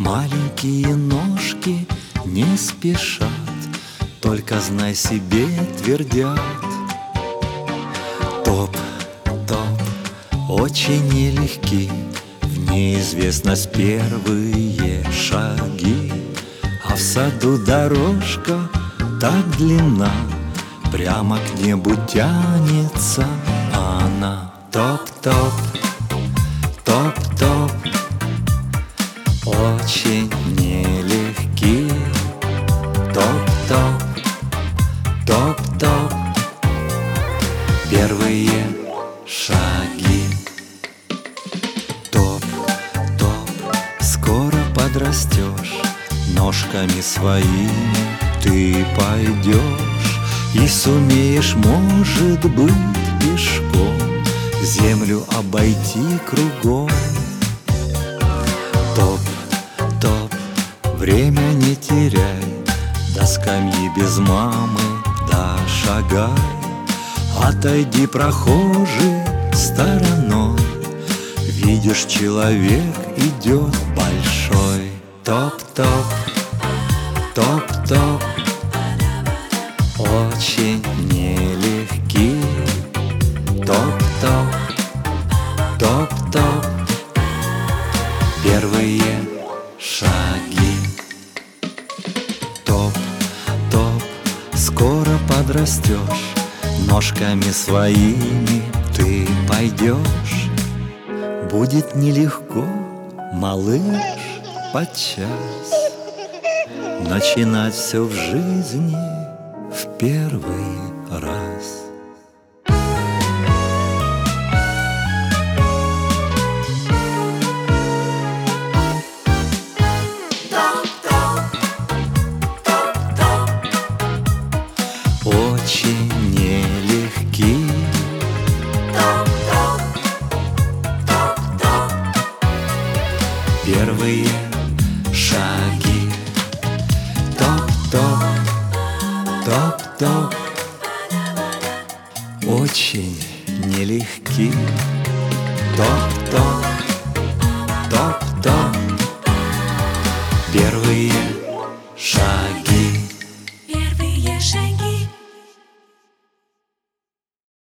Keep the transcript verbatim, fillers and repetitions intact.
Маленькие ножки не спешат, только знай себе твердят. Топ, топ, очень нелегки, в неизвестность первые шаги. А в саду дорожка так длинна, прямо к небу тянется она. Топ-топ, топ-топ, очень нелегки. Топ-топ, топ-топ, первые шаги. Топ-топ, скоро подрастешь, ножками своими ты пойдешь и сумеешь, может быть, пешком землю обойти кругом. Топ, топ, время не теряй, до скамьи без мамы дошагай. Отойди, прохожий, стороной, видишь, человек идет большой. Топ-топ, топ-топ, очень нелегки. Топ-топ, топ-топ, первые шаги. Топ-топ, скоро подрастешь, ножками своими ты пойдешь. Будет нелегко, малыш, подчас начинать все в жизни в первый раз. Очень нелегки. Топ-топ, топ-топ, Первые шаги. Топ-топ, топ-топ, очень нелегки. Топ-топ,